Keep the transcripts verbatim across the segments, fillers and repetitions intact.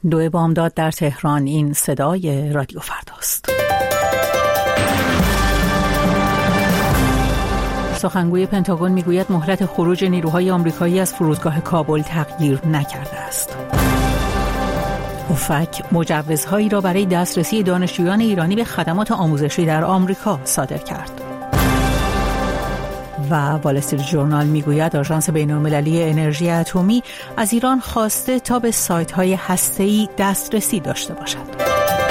دو بامداد در تهران. این صدای رادیو فرداست. سخنگوی پنتاگون میگوید مهلت خروج نیروهای آمریکایی از فرودگاه کابل تغییر نکرده است. اوفک مجوزهایی را برای دسترسی دانشجویان ایرانی به خدمات آموزشی در آمریکا صادر کرد. و وال استریت ژورنال میگوید آژانس بین‌المللی انرژی اتمی از ایران خواسته تا به سایت‌های هسته‌ای دسترسی داشته باشد.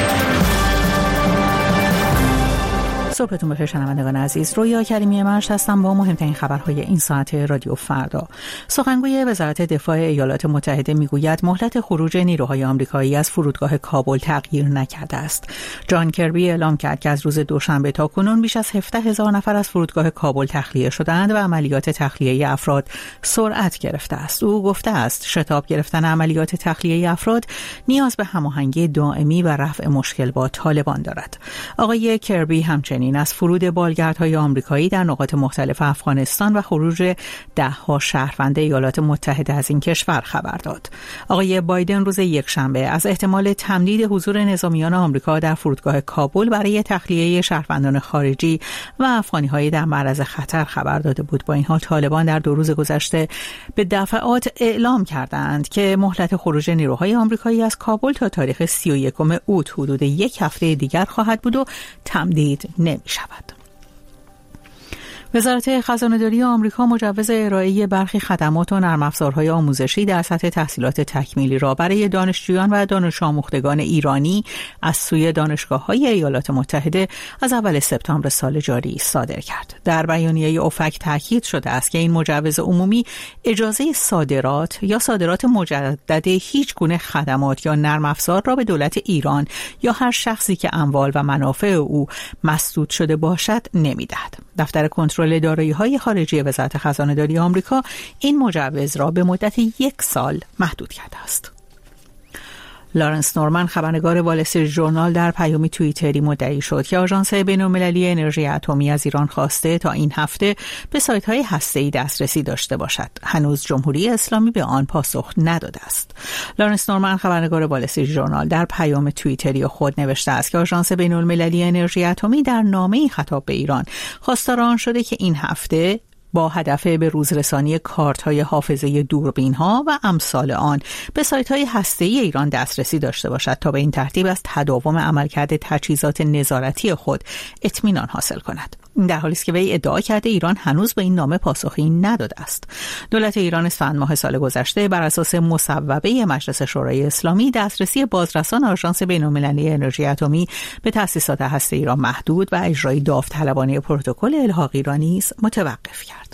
صبحتون بخیر شنوندگان عزیز. رویا کریمی مرش هستم با مهمترین خبرهای این ساعت رادیو فردا. سخنگوی وزارت دفاع ایالات متحده میگوید مهلت خروج نیروهای آمریکایی از فرودگاه کابل تغییر نکرده است. جان کربی اعلام کرد که از روز دوشنبه تا کنون بیش از هفده هزار نفر از فرودگاه کابل تخلیه شدند و عملیات تخلیه افراد سرعت گرفته است. او گفته است شتاب گرفتن عملیات تخلیه افراد نیاز به هماهنگی دائمی و رفع مشکل با طالبان دارد. آقای کربی همچنین این از فرود بالگردهای آمریکایی در نقاط مختلف افغانستان و خروج ده‌ها شهروند ایالات متحده از این کشور خبر داد. آقای بایدن روز یکشنبه از احتمال تمدید حضور نظامیان آمریکا در فرودگاه کابل برای تخلیه شهروندان خارجی و افغانی‌های در معرض خطر خبر داده بود. با این حال طالبان در دو روز گذشته به دفعات اعلام کردند که مهلت خروج نیروهای آمریکایی از کابل تا تاریخ سی و یکم اوت حدود یک هفته دیگر خواهد بود و تمدید نمی شود. وزارت خزانه‌داری آمریکا مجوز ارائه برخی خدمات و نرم افزارهای آموزشی در سطح تحصیلات تکمیلی را برای دانشجویان و دانش آموختگان ایرانی از سوی دانشگاه‌های ایالات متحده از اول سپتامبر سال جاری صادر کرد. در بیانیه اوفک تاکید شده است که این مجوز عمومی اجازه صادرات یا صادرات مجدد هیچ گونه خدمات یا نرم افزار را به دولت ایران یا هر شخصی که اموال و منافع او مسدود شده باشد نمی‌دهد. دفتر کنترل دارایی‌های خارجی وزارت خزانه‌داری آمریکا این مجوز را به مدت یک سال محدود کرده است. لارنس نورمن خبرنگار وال استریت ژورنال در پیامی توییتری مدعی شد که آژانس بین‌المللی انرژی اتمی از ایران خواسته تا این هفته به سایت‌های هسته‌ای دسترسی داشته باشد. هنوز جمهوری اسلامی به آن پاسخ نداده است. لارنس نورمن خبرنگار وال استریت ژورنال در پیام توییتری خود نوشته است که آژانس بین‌المللی انرژی اتمی در نامه‌ای خطاب به ایران خواستار آن شده که این هفته با هدف به روزرسانی کارت‌های حافظه دوربین‌ها و امثال آن به سایت‌های هسته‌ای ایران دسترسی داشته باشد تا به این ترتیب از تداوم عملکرد تجهیزات نظارتی خود اطمینان حاصل کند. در حالی است که وی ادعا کرده ایران هنوز به این نامه پاسخی نداده است. دولت ایران اسفند ماه سال گذشته بر اساس مصوبه مجلس شورای اسلامی دسترسی بازرسان آژانس بین‌المللی انرژی اتمی به تأسیسات هسته‌ای را محدود و اجرای داوطلبانه پروتکل الحاقی را نیز متوقف کرد.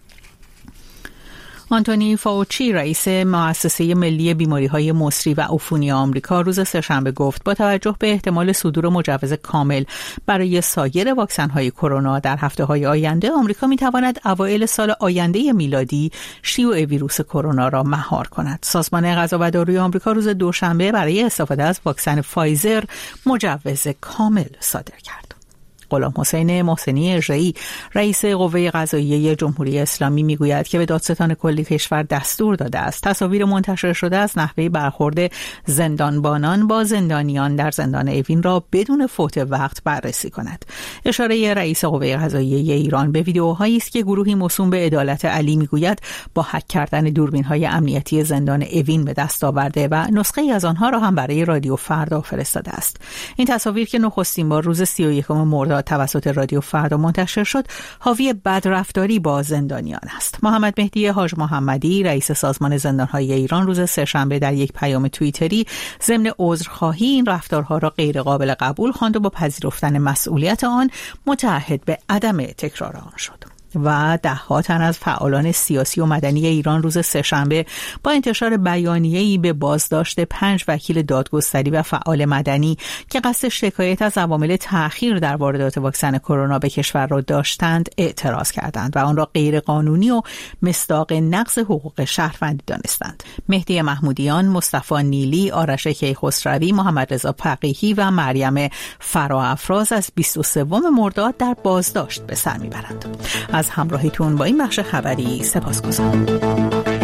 آنتونی فاوچی رئیس مؤسسه ملی بیماری‌های مسری و عفونی آمریکا روز سه‌شنبه گفت با توجه به احتمال صدور مجوز کامل برای سایر واکسن‌های کرونا در هفته‌های آینده آمریکا می‌تواند اوایل سال آینده میلادی شیوع ویروس کرونا را مهار کند. سازمان غذا و داروی آمریکا روز دوشنبه برای استفاده از واکسن فایزر مجوز کامل صادر کرد. غلام حسین محسنی اژه‌ای رئیس قوه قضاییه جمهوری اسلامی میگوید که به دادستان کل کشور دستور داده است تصاویر منتشر شده از نحوه برخورد زندانبانان با زندانیان در زندان اوین را بدون فوت وقت بررسی کند. اشاره رئیس قوه قضاییه ایران به ویدئوهایی است که گروهی موسوم به عدالت علی میگوید با هک کردن دوربین‌های امنیتی زندان اوین به دست آورده و نسخه‌ای از آنها را هم برای رادیو فردا فرستاده است. این تصاویر که نخستین بار روز سی و یکم مرداد توسط رادیو فردا منتشر شد حاوی بدرفتاری با زندانیان است. محمد مهدی حاج محمدی رئیس سازمان زندانهای ایران روز سه‌شنبه در یک پیام توییتری ضمن عذرخواهی این رفتارها را غیر قابل قبول خواند و با پذیرفتن مسئولیت آن متعهد به عدم تکرار آن شد. و ده‌ها تن از فعالان سیاسی و مدنی ایران روز سه‌شنبه با انتشار بیانیه‌ای به بازداشت پنج وکیل دادگستری و فعال مدنی که قصد شکایت از عوامل تأخیر در واردات واکسن کرونا به کشور را داشتند اعتراض کردند و آن را غیر قانونی و مصداق نقض حقوق شهروندی دانستند. مهدی محمودیان، مصطفی نیلی، آرش کیخسروی، محمد رضا فقیهی و مریم فراافراز از بیست و سوم مرداد در بازداشت به سر میبرند. از همراهیتون با این بخش خبری سپاسگزارم.